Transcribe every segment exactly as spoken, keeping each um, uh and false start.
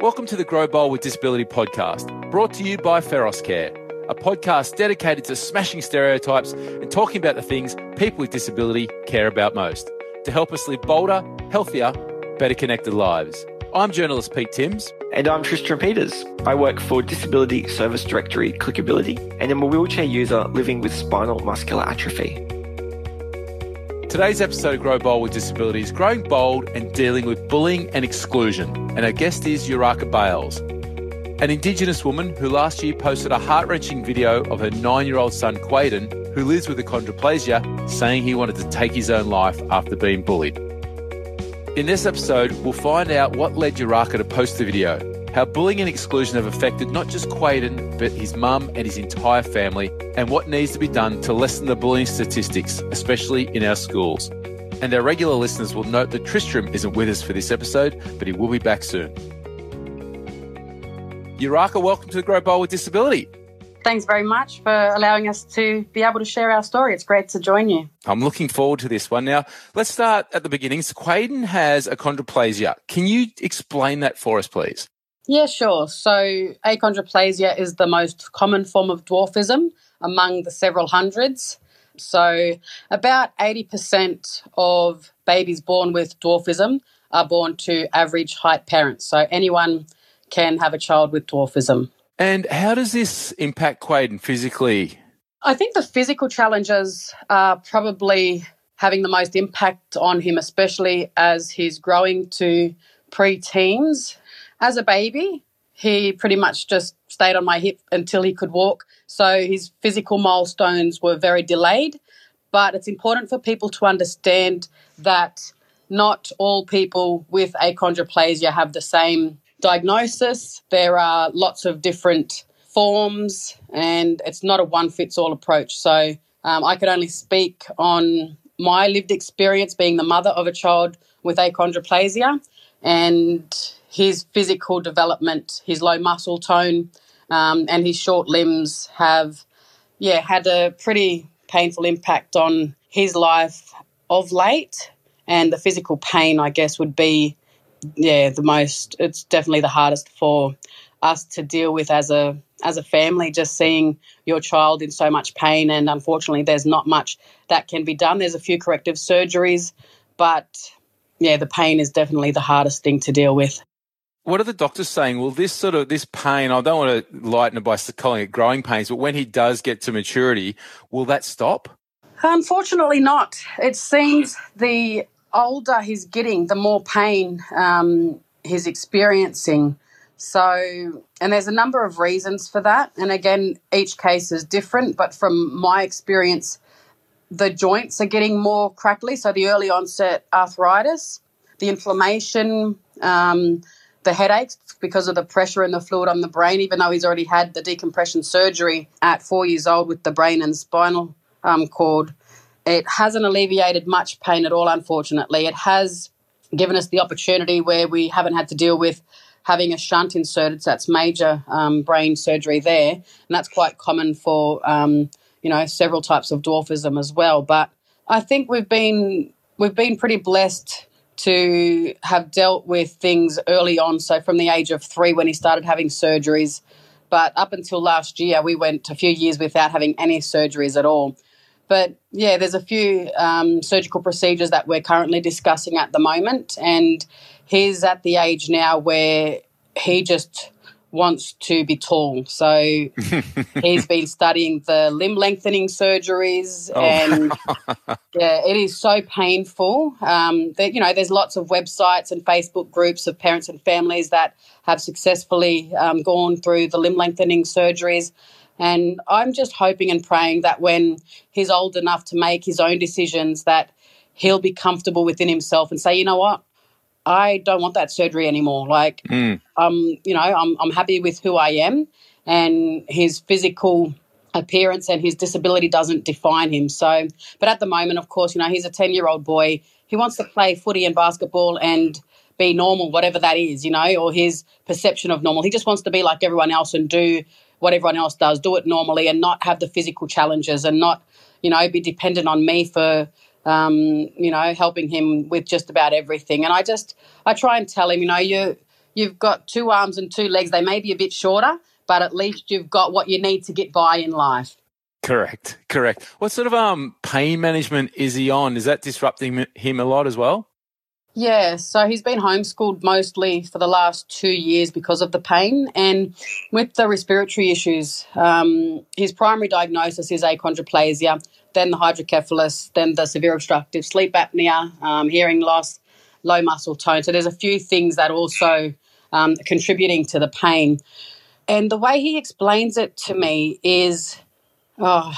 Welcome to the Grow Bold with Disability podcast, brought to you by Feros Care, a podcast dedicated to smashing stereotypes and talking about the things people with disability care about most to help us live bolder, healthier, better connected lives. I'm journalist Pete Timms. And I'm Tristan Peters. I work for Disability Service Directory Clickability and am a wheelchair user living with spinal muscular atrophy. Today's episode of Grow Bold with Disability is growing bold and dealing with bullying and exclusion. And our guest is Uraka Bales, an Indigenous woman who last year posted a heart-wrenching video of her nine-year-old son, Quaden, who lives with achondroplasia, saying he wanted to take his own life after being bullied. In this episode, we'll find out what led Uraka to post the video, how bullying and exclusion have affected not just Quaden, but his mum and his entire family, and what needs to be done to lessen the bullying statistics, especially in our schools. And our regular listeners will note that Tristram isn't with us for this episode, but he will be back soon. Uraka, welcome to the Grow Bold with Disability. Thanks very much for allowing us to be able to share our story. It's great to join you. I'm looking forward to this one. Now, let's start at the beginning. So Quaden has achondroplasia. Can you explain that for us, please? Yeah, sure. So achondroplasia is the most common form of dwarfism among the several hundreds. So about eighty percent of babies born with dwarfism are born to average height parents. So anyone can have a child with dwarfism. And how does this impact Quaden physically? I think the physical challenges are probably having the most impact on him, especially as he's growing to pre-teens. As a baby, he pretty much just stayed on my hip until he could walk. So his physical milestones were very delayed. But it's important for people to understand that not all people with achondroplasia have the same diagnosis. There are lots of different forms and it's not a one-fits-all approach. So um, I could only speak on my lived experience being the mother of a child with achondroplasia and his physical development, his low muscle tone um, and his short limbs have, yeah, had a pretty painful impact on his life of late. And the physical pain, I guess, would be, yeah, the most, it's definitely the hardest for us to deal with as a as a family, just seeing your child in so much pain. And unfortunately, there's not much that can be done. There's a few corrective surgeries, but, yeah, the pain is definitely the hardest thing to deal with. What are the doctors saying? Well, this sort of, this pain, I don't want to lighten it by calling it growing pains, but when he does get to maturity, will that stop? Unfortunately not. It seems the older he's getting, the more pain um, he's experiencing. So, and there's a number of reasons for that. And again, each case is different, but from my experience, the joints are getting more crackly. So the early onset arthritis, the inflammation, um, the headaches because of the pressure and the fluid on the brain, even though he's already had the decompression surgery at four years old with the brain and spinal um, cord. It hasn't alleviated much pain at all, unfortunately. It has given us the opportunity where we haven't had to deal with having a shunt inserted, so that's major um, brain surgery there, and that's quite common for, um, you know, several types of dwarfism as well. But I think we've been we've been pretty blessed to have dealt with things early on, so from the age of three when he started having surgeries. But up until last year, we went a few years without having any surgeries at all. But, yeah, there's a few um, surgical procedures that we're currently discussing at the moment, and he's at the age now where he just wants to be tall. So he's been studying the limb lengthening surgeries oh. and, yeah, it is so painful. Um, that, you know, there's lots of websites and Facebook groups of parents and families that have successfully um, gone through the limb lengthening surgeries. And I'm just hoping and praying that when he's old enough to make his own decisions that he'll be comfortable within himself and say, you know what, I don't want that surgery anymore. Like, mm. um, you know, I'm I'm happy with who I am, and his physical appearance and his disability doesn't define him. So, but at the moment, of course, you know, he's a ten-year-old boy. He wants to play footy and basketball and be normal, whatever that is, you know, or his perception of normal. He just wants to be like everyone else and do what everyone else does, do it normally and not have the physical challenges and not, you know, be dependent on me for, um, you know, helping him with just about everything. And I just, I try and tell him, you know, you you've got two arms and two legs. They may be a bit shorter, but at least you've got what you need to get by in life. Correct, correct. What sort of um pain management is he on? Is that disrupting him a lot as well? Yeah, so he's been homeschooled mostly for the last two years because of the pain. And with the respiratory issues, um, his primary diagnosis is achondroplasia, then the hydrocephalus, then the severe obstructive sleep apnea, um, hearing loss, low muscle tone. So there's a few things that also um, are contributing to the pain. And the way he explains it to me is, oh,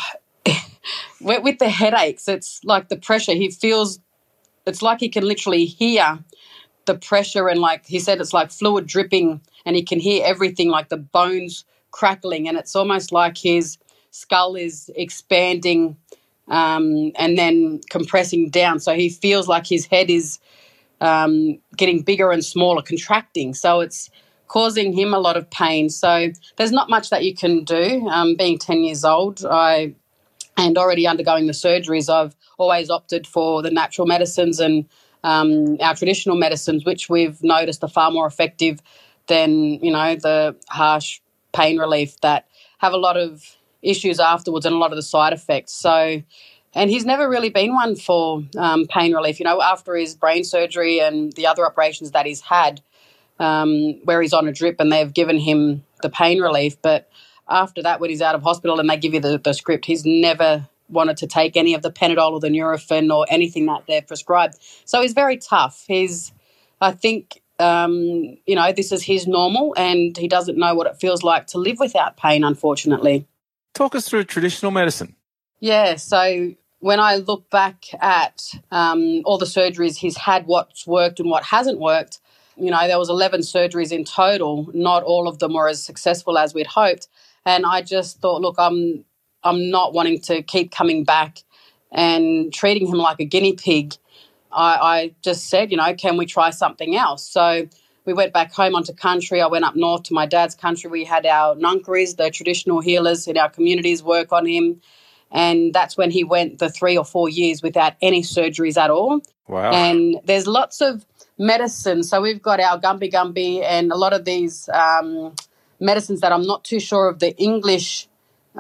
with, with the headaches, it's like the pressure. He feels, it's like he can literally hear the pressure, and like he said, it's like fluid dripping, and he can hear everything, like the bones crackling, and it's almost like his skull is expanding um, and then compressing down. So he feels like his head is um, getting bigger and smaller, contracting. So it's causing him a lot of pain. So there's not much that you can do. Um, being ten years old, I and already undergoing the surgeries, I've always opted for the natural medicines and um, our traditional medicines, which we've noticed are far more effective than, you know, the harsh pain relief that have a lot of issues afterwards and a lot of the side effects. So, and he's never really been one for um, pain relief. You know, after his brain surgery and the other operations that he's had, um, where he's on a drip and they've given him the pain relief, but after that, when he's out of hospital and they give you the, the script, he's never wanted to take any of the Panadol or the Nurofen or anything that they've prescribed. So he's very tough. He's, I think, um, you know, this is his normal, and he doesn't know what it feels like to live without pain, unfortunately. Talk us through traditional medicine. Yeah, so when I look back at um, all the surgeries he's had, what's worked and what hasn't worked, you know, there was eleven surgeries in total. Not all of them were as successful as we'd hoped. And I just thought, look, I'm I'm not wanting to keep coming back and treating him like a guinea pig. I, I just said, you know, can we try something else? So we went back home onto country. I went up north to my dad's country. We had our nunkeries, the traditional healers in our communities, work on him. And that's when he went the three or four years without any surgeries at all. Wow. And there's lots of medicine. So we've got our Gumby Gumby and a lot of these um, medicines that I'm not too sure of the English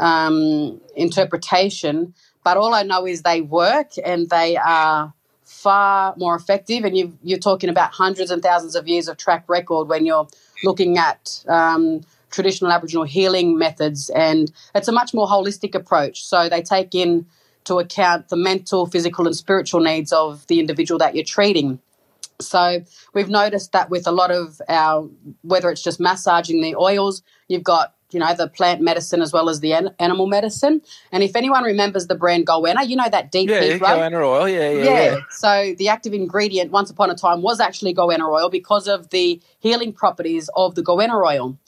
um, interpretation, but all I know is they work and they are far more effective. And you, you're talking about hundreds and thousands of years of track record when you're looking at um, traditional Aboriginal healing methods, and it's a much more holistic approach. So they take into account the mental, physical and spiritual needs of the individual that you're treating. So we've noticed that with a lot of our, whether it's just massaging the oils, you've got, you know, the plant medicine as well as the an- animal medicine. And if anyone remembers the brand Goanna, you know that deep yeah, heat, yeah, right? Goanna oil, yeah, yeah, yeah. yeah. So the active ingredient once upon a time was actually Goanna oil because of the healing properties of the Goanna oil.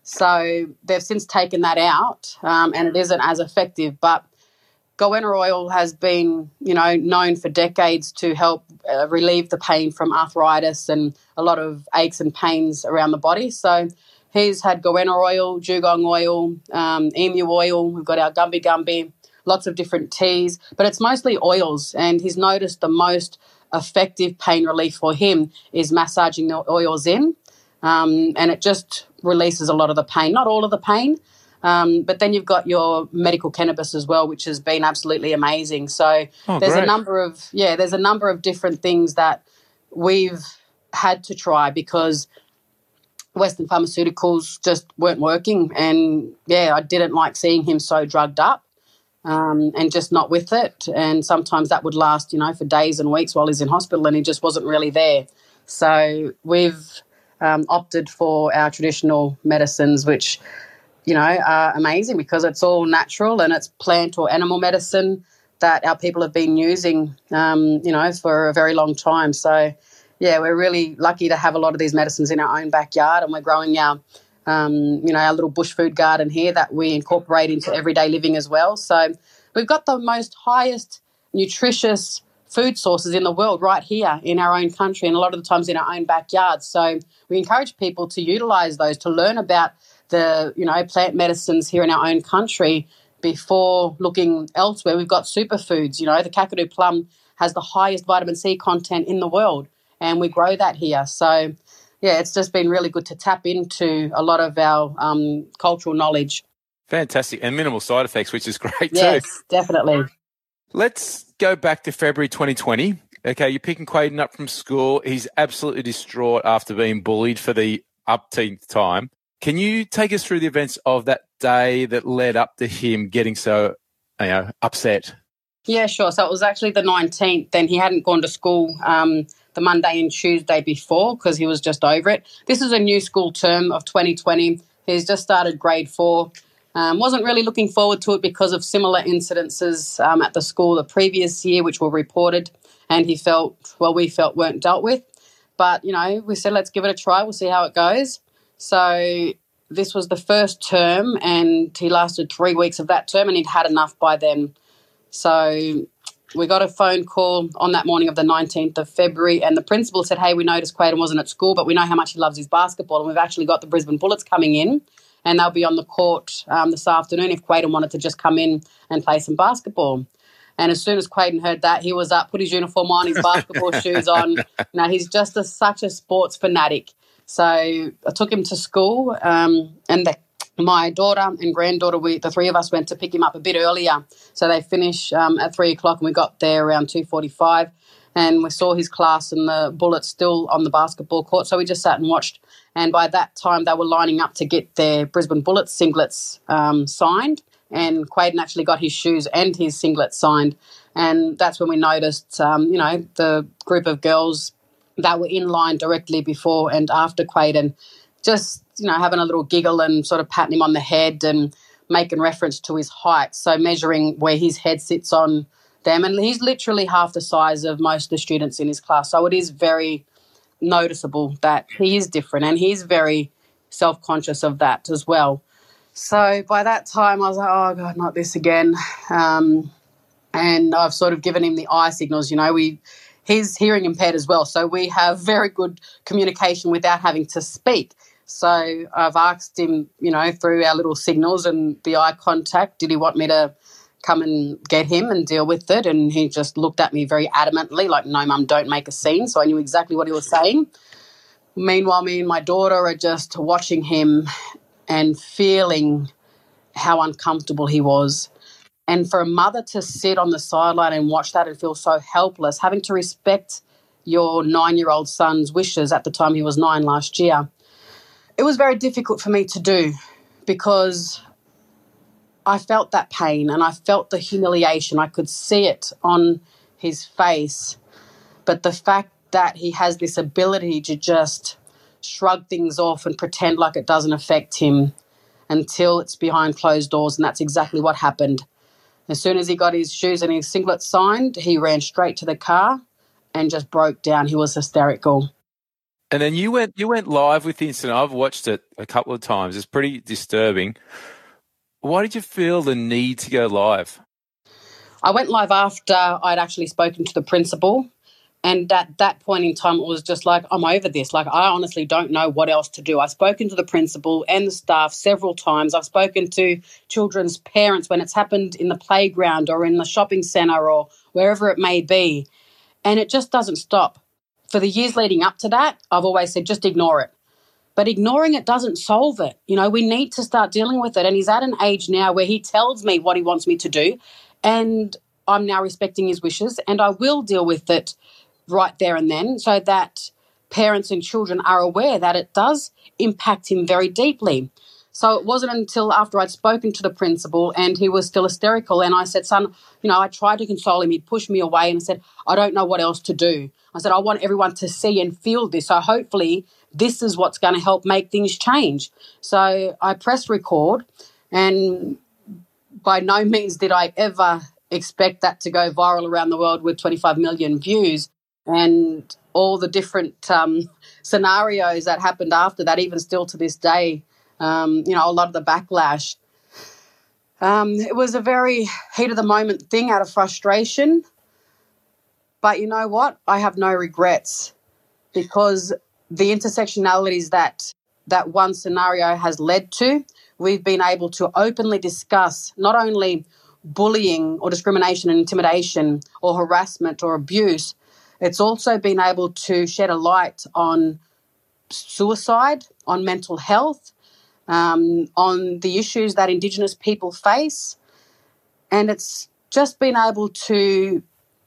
So they've since taken that out um, and it isn't as effective. But Goanna oil has been, you know, known for decades to help uh, relieve the pain from arthritis and a lot of aches and pains around the body. So he's had Goanna oil, dugong oil, um, emu oil. We've got our Gumby Gumby, lots of different teas, but it's mostly oils. And he's noticed the most effective pain relief for him is massaging the oils in, um, and it just releases a lot of the pain, not all of the pain. Um, but then you've got your medical cannabis as well, which has been absolutely amazing. So oh, there's great. a number of, yeah, there's a number of different things that we've had to try because Western pharmaceuticals just weren't working. And, yeah, I didn't like seeing him so drugged up um, and just not with it. And sometimes that would last, you know, for days and weeks while he's in hospital and he just wasn't really there. So we've um, opted for our traditional medicines, which – you know, are amazing because it's all natural and it's plant or animal medicine that our people have been using, um, you know, for a very long time. So, yeah, we're really lucky to have a lot of these medicines in our own backyard, and we're growing our, um, you know, our little bush food garden here that we incorporate into everyday living as well. So we've got the most highest nutritious food sources in the world right here in our own country and a lot of the times in our own backyard. So we encourage people to utilise those, to learn about the, you know, plant medicines here in our own country before looking elsewhere. We've got superfoods, you know, the Kakadu plum has the highest vitamin C content in the world and we grow that here. So, yeah, it's just been really good to tap into a lot of our um, cultural knowledge. Fantastic. And minimal side effects, which is great yes, too. Yes, definitely. Let's go back to February twenty twenty. Okay, you're picking Quaden up from school. He's absolutely distraught after being bullied for the upteenth time. Can you take us through the events of that day that led up to him getting so, you know, upset? Yeah, sure. So it was actually the nineteenth, and he hadn't gone to school um, the Monday and Tuesday before because he was just over it. This is a new school term of twenty twenty. He's just started grade four. Um, wasn't really looking forward to it because of similar incidences um, at the school the previous year, which were reported, and he felt, well, we felt weren't dealt with. But, you know, we said, let's give it a try. We'll see how it goes. So this was the first term, and he lasted three weeks of that term, and he'd had enough by then. So we got a phone call on that morning of the nineteenth of February, and the principal said, hey, we noticed Quaden wasn't at school, but we know how much he loves his basketball, and we've actually got the Brisbane Bullets coming in, and they'll be on the court um, this afternoon if Quaden wanted to just come in and play some basketball. And as soon as Quaden heard that, he was up, put his uniform on, his basketball shoes on. Now, he's just a, such a sports fanatic. So I took him to school, um, and the, my daughter and granddaughter, we, the three of us went to pick him up a bit earlier. So they finished um, at three o'clock, and we got there around two forty-five, and we saw his class and the Bullets still on the basketball court. So we just sat and watched. And by that time, they were lining up to get their Brisbane Bullets singlets um, signed. And Quaden actually got his shoes and his singlet signed. And that's when we noticed, um, you know, the group of girls that were in line directly before and after Quaden just, you know, having a little giggle and sort of patting him on the head and making reference to his height. So measuring where his head sits on them. And he's literally half the size of most of the students in his class. So it is very noticeable that he is different, and he's very self-conscious of that as well. So by that time I was like, oh God, not this again. Um, and I've sort of given him the eye signals. You know, we he's hearing impaired as well, so we have very good communication without having to speak. So I've asked him, you know, through our little signals and the eye contact, did he want me to come and get him and deal with it? And he just looked at me very adamantly like, no, Mum, don't make a scene. So I knew exactly what he was saying. Meanwhile, me and my daughter are just watching him and feeling how uncomfortable he was. And for a mother to sit on the sideline and watch that and feel so helpless, having to respect your nine-year-old son's wishes at the time he was nine last year, it was very difficult for me to do because I felt that pain and I felt the humiliation. I could see it on his face. But the fact that he has this ability to just shrug things off and pretend like it doesn't affect him until it's behind closed doors, and that's exactly what happened. As soon as he got his shoes and his singlet signed, he ran straight to the car and just broke down. He was hysterical. And then you went you went live with the incident. I've watched it a couple of times. It's pretty disturbing. Why did you feel the need to go live? I went live after I'd actually spoken to the principal, and at that point in time it was just like, I'm over this. Like, I honestly don't know what else to do. I've spoken to the principal and the staff several times. I've spoken to children's parents when it's happened in the playground or in the shopping centre or wherever it may be, and it just doesn't stop. For the years leading up to that, I've always said just ignore it. But ignoring it doesn't solve it. You know, we need to start dealing with it. And he's at an age now where he tells me what he wants me to do, and I'm now respecting his wishes, and I will deal with it right there and then so that parents and children are aware that it does impact him very deeply. So it wasn't until after I'd spoken to the principal and he was still hysterical, and I said, son, you know, I tried to console him. He'd push me away and I said, I don't know what else to do. I said, I want everyone to see and feel this. So hopefully this is what's going to help make things change. So I pressed record, and by no means did I ever expect that to go viral around the world with twenty-five million views and all the different um, scenarios that happened after that, even still to this day. Um, you know, a lot of the backlash. Um, it was a very heat of the moment thing out of frustration. But you know what? I have no regrets, because the intersectionalities that that one scenario has led to, we've been able to openly discuss not only bullying or discrimination and intimidation or harassment or abuse, it's also been able to shed a light on suicide, on mental health, um, on the issues that Indigenous people face. And it's just been able to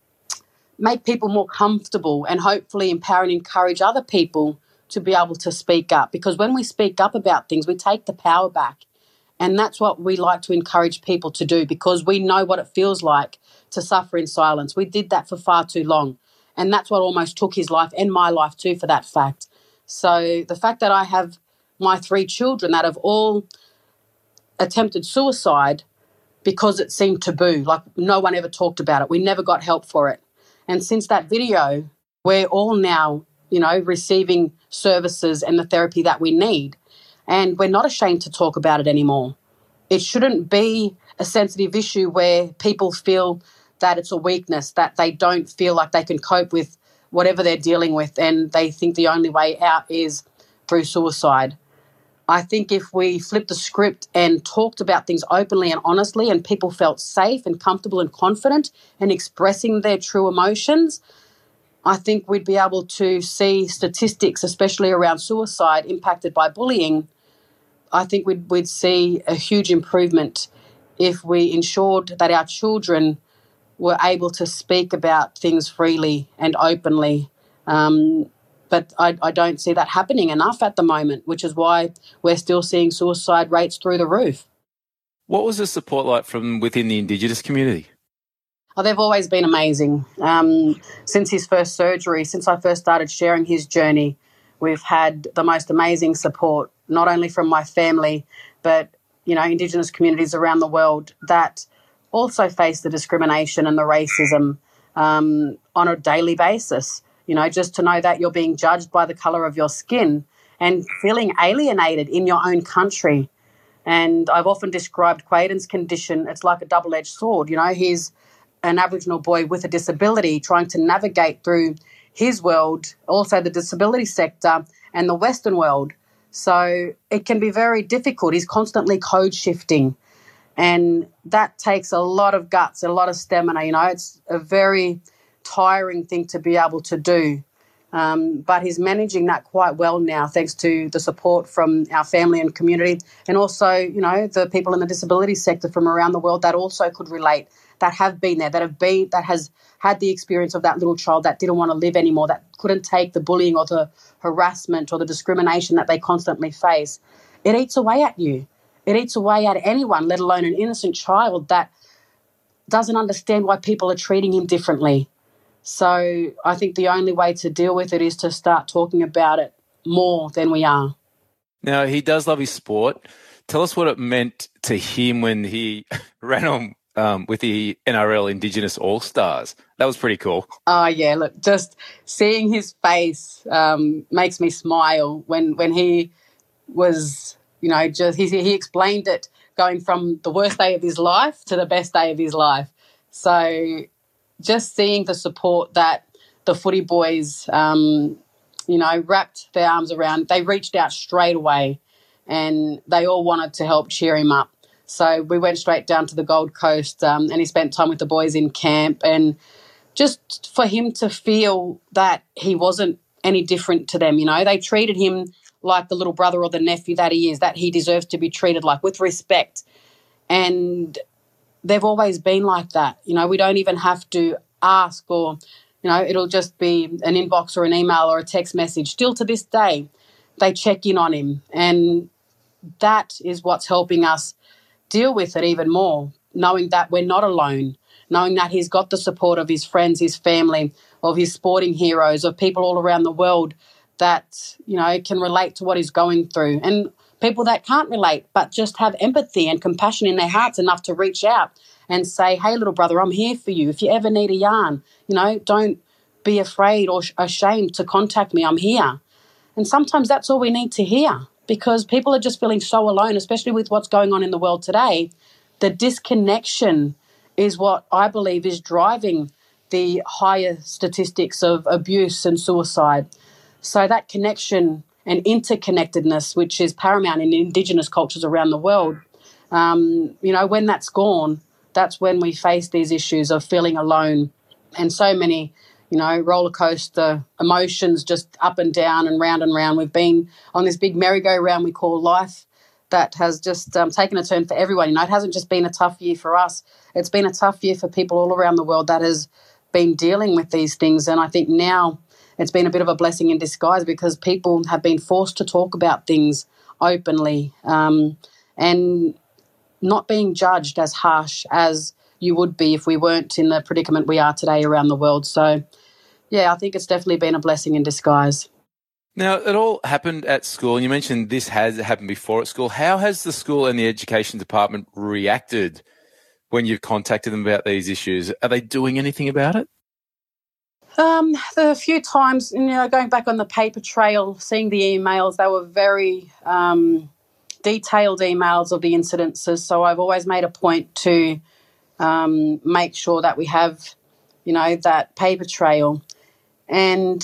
make people more comfortable and hopefully empower and encourage other people to be able to speak up. Because when we speak up about things, we take the power back. And that's what we like to encourage people to do, because we know what it feels like to suffer in silence. We did that for far too long. And that's what almost took his life and my life too, for that fact. So the fact that I have my three children that have all attempted suicide because it seemed taboo, like no one ever talked about it. We never got help for it. And since that video, we're all now, you know, receiving services and the therapy that we need. And we're not ashamed to talk about it anymore. It shouldn't be a sensitive issue where people feel that it's a weakness, that they don't feel like they can cope with whatever they're dealing with, and they think the only way out is through suicide. I think if we flipped the script and talked about things openly and honestly, and people felt safe and comfortable and confident in expressing their true emotions, I think we'd be able to see statistics, especially around suicide impacted by bullying. I think we'd, we'd see a huge improvement if we ensured that our children were able to speak about things freely and openly. Um, but I, I don't see that happening enough at the moment, which is why we're still seeing suicide rates through the roof. What was the support like from within the Indigenous community? Oh, they've always been amazing. Um, since his first surgery, since I first started sharing his journey, we've had the most amazing support, not only from my family, but, you know, Indigenous communities around the world that also face the discrimination and the racism um, on a daily basis. You know, just to know that you're being judged by the colour of your skin and feeling alienated in your own country. And I've often described Quaden's condition, it's like a double-edged sword. You know, he's an Aboriginal boy with a disability trying to navigate through his world, also the disability sector and the Western world. So it can be very difficult. He's constantly code shifting, and that takes a lot of guts, a lot of stamina. You know, it's a very tiring thing to be able to do. Um, but he's managing that quite well now, thanks to the support from our family and community, and also, you know, the people in the disability sector from around the world that also could relate, that have been there, that have been, that has had the experience of that little child that didn't want to live anymore, that couldn't take the bullying or the harassment or the discrimination that they constantly face. It eats away at you. It eats away at anyone, let alone an innocent child that doesn't understand why people are treating him differently. So I think the only way to deal with it is to start talking about it more than we are. Now, he does love his sport. Tell us what it meant to him when he ran on um, with the N R L Indigenous All-Stars. That was pretty cool. Oh, yeah, look, just seeing his face um, makes me smile when, when he was, you know, just he, he explained it going from the worst day of his life to the best day of his life. So just seeing the support that the footy boys, um, you know, wrapped their arms around, they reached out straight away and they all wanted to help cheer him up. So we went straight down to the Gold Coast um, and he spent time with the boys in camp, and just for him to feel that he wasn't any different to them, you know, they treated him like the little brother or the nephew that he is, that he deserves to be treated like, with respect. And they've always been like that. You know, we don't even have to ask, or, you know, it'll just be an inbox or an email or a text message. Still to this day, they check in on him. And that is what's helping us deal with it even more, knowing that we're not alone, knowing that he's got the support of his friends, his family, of his sporting heroes, of people all around the world that, you know, can relate to what he's going through. And people that can't relate but just have empathy and compassion in their hearts enough to reach out and say, hey, little brother, I'm here for you. If you ever need a yarn, you know, don't be afraid or ashamed to contact me. I'm here. And sometimes that's all we need to hear, because people are just feeling so alone, especially with what's going on in the world today. The disconnection is what I believe is driving the higher statistics of abuse and suicide. So that connection and interconnectedness, which is paramount in Indigenous cultures around the world, um, you know, when that's gone, that's when we face these issues of feeling alone. And so many you know, roller coaster emotions, just up and down and round and round. We've been on this big merry-go-round we call life that has just um, taken a turn for everyone. You know, it hasn't just been a tough year for us. It's been a tough year for people all around the world that has been dealing with these things. And I think now it's been a bit of a blessing in disguise because people have been forced to talk about things openly um, and not being judged as harsh as you would be if we weren't in the predicament we are today around the world. So, yeah, I think it's definitely been a blessing in disguise. Now, it all happened at school, and you mentioned this has happened before at school. How has the school and the education department reacted when you've contacted them about these issues? Are they doing anything about it? Um, the few times, you know, going back on the paper trail, seeing the emails, they were very um, detailed emails of the incidences. So I've always made a point to um, make sure that we have, you know, that paper trail. And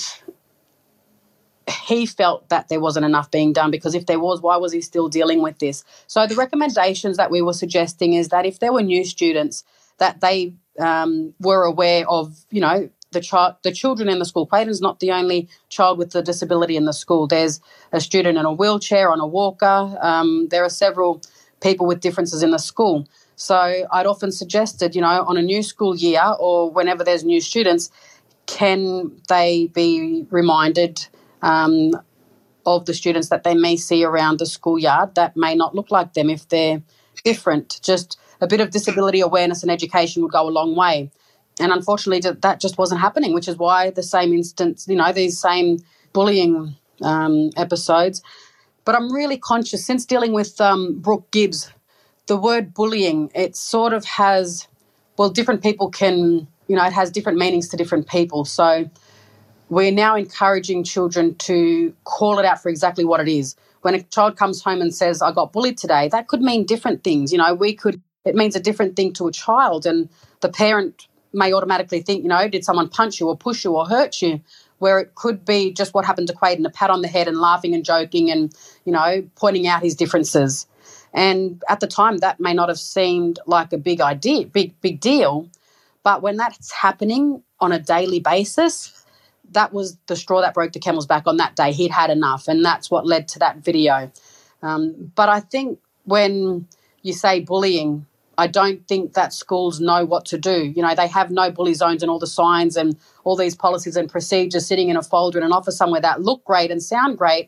he felt that there wasn't enough being done because if there was, why was he still dealing with this? So the recommendations that we were suggesting is that if there were new students, that they um, were aware of, you know, the child, the children in the school. Quaden's not the only child with a disability in the school. There's a student in a wheelchair, on a walker. Um, there are several people with differences in the school. So I'd often suggested, you know, on a new school year or whenever there's new students, can they be reminded Um, of the students that they may see around the schoolyard that may not look like them if they're different. Just a bit of disability awareness and education would go a long way. And unfortunately, that just wasn't happening, which is why the same instance, you know, these same bullying um, episodes. But I'm really conscious, since dealing with um, Brooke Gibbs, the word bullying, it sort of has, well, different people can, you know, it has different meanings to different people. So we're now encouraging children to call it out for exactly what it is. When a child comes home and says, I got bullied today, that could mean different things. You know, we could, it means a different thing to a child, and the parent may automatically think, you know, did someone punch you or push you or hurt you? Where it could be just what happened to Quaden, a pat on the head and laughing and joking and, you know, pointing out his differences. And at the time, that may not have seemed like a big idea, big, big deal. But when that's happening on a daily basis, that was the straw that broke the camel's back on that day. He'd had enough, and that's what led to that video. Um, but I think when you say bullying, I don't think that schools know what to do. You know, they have no bully zones and all the signs and all these policies and procedures sitting in a folder in an office somewhere that look great and sound great,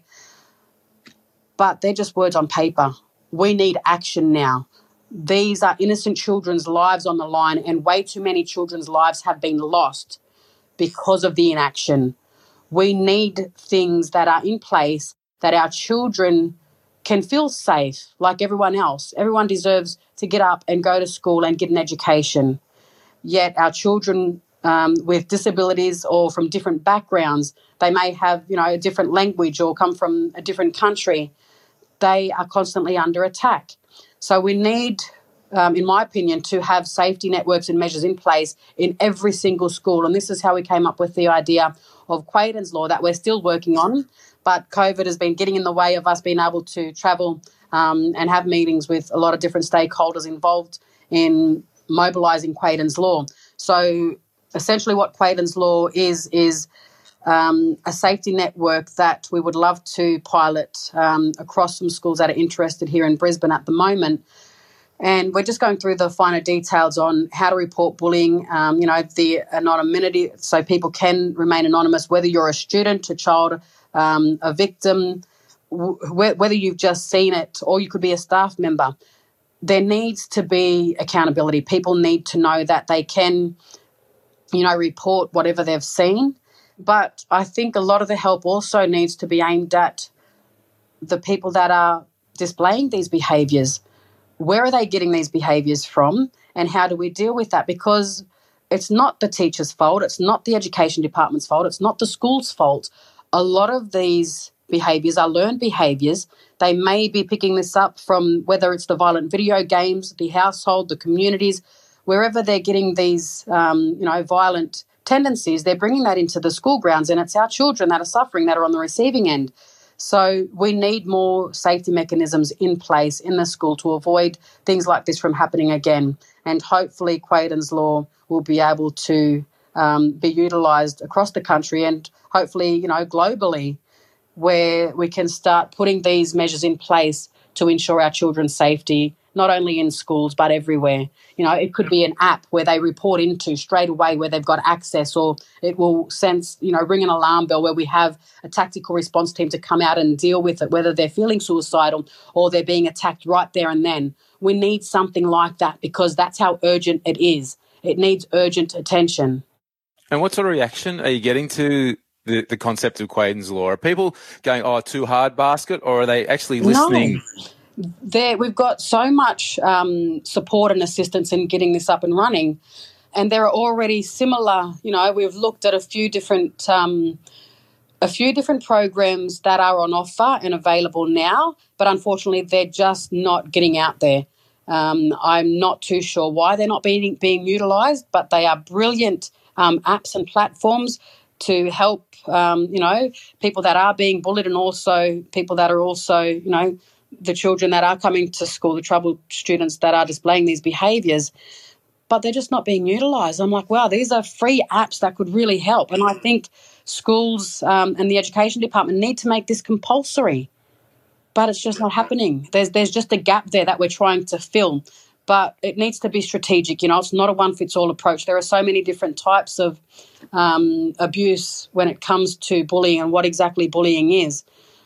but they're just words on paper. We need action now. These are innocent children's lives on the line, and way too many children's lives have been lost because of the inaction. We need things that are in place that our children can feel safe like everyone else. Everyone deserves to get up and go to school and get an education. Yet our children um, with disabilities or from different backgrounds, they may have, you know, a different language or come from a different country. They are constantly under attack. So we need, Um, in my opinion, to have safety networks and measures in place in every single school. And this is how we came up with the idea of Quaden's Law that we're still working on. But COVID has been getting in the way of us being able to travel um, and have meetings with a lot of different stakeholders involved in mobilising Quaden's Law. So essentially what Quaden's Law is, is um, a safety network that we would love to pilot um, across some schools that are interested here in Brisbane at the moment. And we're just going through the finer details on how to report bullying, um, you know, the anonymity, so people can remain anonymous, whether you're a student, a child, um, a victim, wh- whether you've just seen it or you could be a staff member. There needs to be accountability. People need to know that they can, you know, report whatever they've seen. But I think a lot of the help also needs to be aimed at the people that are displaying these behaviours. Where are they getting these behaviours from, and how do we deal with that? Because it's not the teacher's fault, it's not the education department's fault, it's not the school's fault. A lot of these behaviours are learned behaviours. They may be picking this up from whether it's the violent video games, the household, the communities, wherever they're getting these, um, you know, violent tendencies, they're bringing that into the school grounds, and it's our children that are suffering, that are on the receiving end. So we need more safety mechanisms in place in the school to avoid things like this from happening again. And hopefully Quaden's Law will be able to um, be utilised across the country and hopefully, you know, globally, where we can start putting these measures in place to ensure our children's safety, not only in schools but everywhere. You know, it could be an app where they report into straight away where they've got access, or it will sense, you know, ring an alarm bell where we have a tactical response team to come out and deal with it, whether they're feeling suicidal or they're being attacked right there and then. We need something like that because that's how urgent it is. It needs urgent attention. And what sort of reaction are you getting to the, the concept of Quaden's Law? Are people going, oh, too hard basket, or are they actually listening? No. There, we've got so much um, support and assistance in getting this up and running, and there are already similar, you know, we've looked at a few different um, a few different programs that are on offer and available now, but unfortunately they're just not getting out there. Um, I'm not too sure why they're not being being utilised, but they are brilliant um, apps and platforms to help, um, you know, people that are being bullied and also people that are also, you know, the children that are coming to school, the troubled students that are displaying these behaviours, but they're just not being utilised. I'm like, wow, these are free apps that could really help. And I think schools um, and the education department need to make this compulsory, but it's just not happening. There's there's just a gap there that we're trying to fill, but it needs to be strategic. You know, it's not a one-fits-all approach. There are so many different types of um, abuse when it comes to bullying and what exactly bullying is.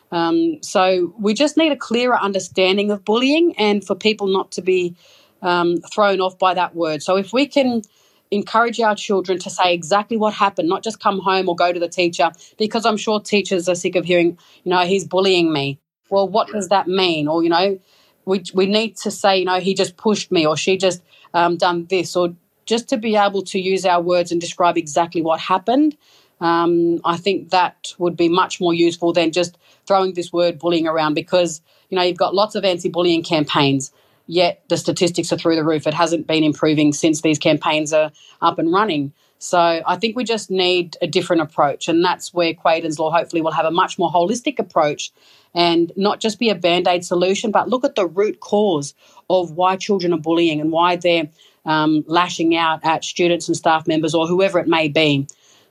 Um, so we just need a clearer understanding of bullying and for people not to be um, thrown off by that word. So if we can encourage our children to say exactly what happened, not just come home or go to the teacher, because I'm sure teachers are sick of hearing, you know, he's bullying me. Well, what does that mean? Or, you know, we we need to say, you know, he just pushed me or she just um, done this, or just to be able to use our words and describe exactly what happened. Um, I think that would be much more useful than just throwing this word bullying around because, you know, you've got lots of anti-bullying campaigns, yet the statistics are through the roof. It hasn't been improving since these campaigns are up and running. So I think we just need a different approach, and that's where Quaden's Law hopefully will have a much more holistic approach and not just be a Band-Aid solution, but look at the root cause of why children are bullying and why they're um, lashing out at students and staff members or whoever it may be.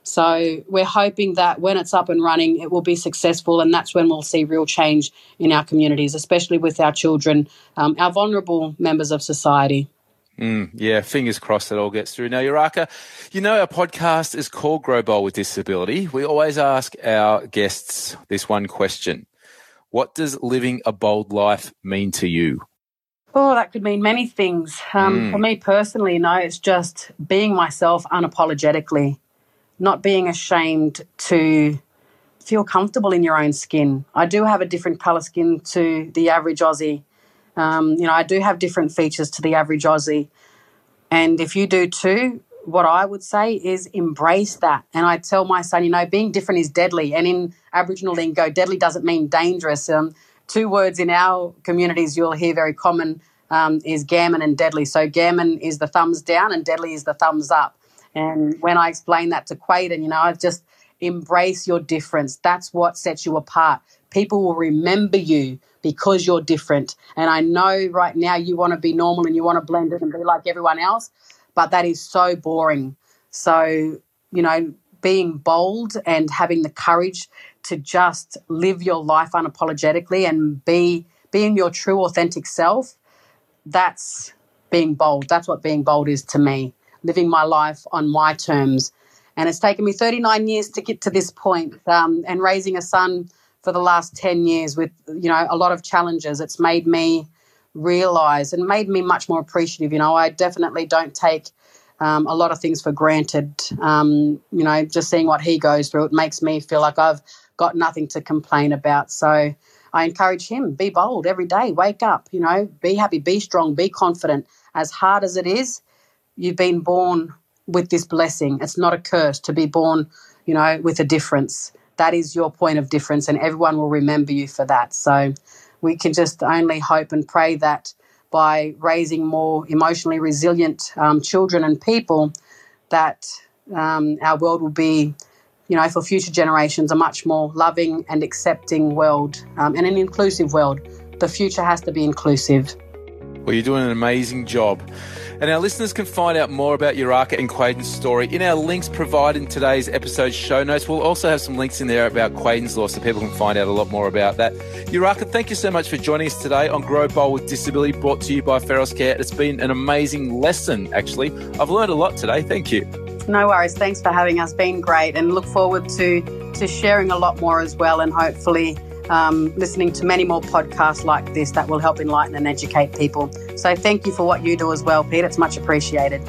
So we're hoping that when it's up and running, it will be successful, and that's when we'll see real change in our communities, especially with our children, um, our vulnerable members of society. Mm, yeah, fingers crossed it all gets through. Now, Uraka, you know our podcast is called Grow Bold with Disability. We always ask our guests this one question. What does living a bold life mean to you? Oh, that could mean many things. Um, Mm. For me personally, you know, it's just being myself unapologetically, not being ashamed to feel comfortable in your own skin. I do have a different colour skin to the average Aussie. Um, you know, I do have different features to the average Aussie. And if you do too, what I would say is embrace that. And I tell my son, you know, being different is deadly. And in Aboriginal lingo, deadly doesn't mean dangerous. Um, two words in our communities you'll hear very common um, is gammon and deadly. So gammon is the thumbs down and deadly is the thumbs up. And when I explain that to Quaden, you know, I just embrace your difference. That's what sets you apart. People will remember you because you're different. And I know right now you want to be normal and you want to blend in and be like everyone else, but that is so boring. So, you know, being bold and having the courage to just live your life unapologetically and be being your true, authentic self, that's being bold. That's what being bold is to me. Living my life on my terms. And it's taken me thirty-nine years to get to this point, um, and raising a son for the last ten years with, you know, a lot of challenges. It's made me realise and made me much more appreciative. You know, I definitely don't take um, a lot of things for granted. Um, you know, just seeing what he goes through, it makes me feel like I've got nothing to complain about. So I encourage him, be bold every day, wake up, you know, be happy, be strong, be confident. As hard as it is, you've been born with this blessing. It's not a curse to be born, you know, with a difference. That is your point of difference, and everyone will remember you for that. So we can just only hope and pray that by raising more emotionally resilient um, children and people, that um, our world will be, you know, for future generations, a much more loving and accepting world um, and an inclusive world. The future has to be inclusive. Well, you're doing an amazing job. And our listeners can find out more about Urraca and Quaden's story in our links provided in today's episode show notes. We'll also have some links in there about Quaden's Law so people can find out a lot more about that. Urraca, thank you so much for joining us today on Grow Bold with Disability, brought to you by Feros Care. It's been an amazing lesson, actually. I've learned a lot today. Thank you. No worries. Thanks for having us. Been great, and look forward to, to sharing a lot more as well, and hopefully Um, listening to many more podcasts like this that will help enlighten and educate people. So thank you for what you do as well, Pete. It's much appreciated.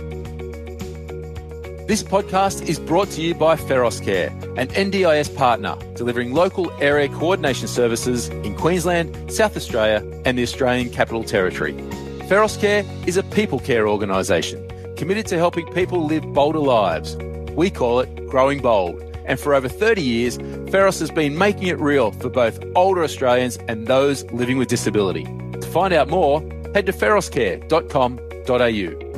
This podcast is brought to you by Feros Care, an N D I S partner delivering local area coordination services in Queensland, South Australia and the Australian Capital Territory. Feros Care is a people care organisation committed to helping people live bolder lives. We call it Growing Bold. And for over thirty years, Feros has been making it real for both older Australians and those living with disability. To find out more, head to feros care dot com dot a u.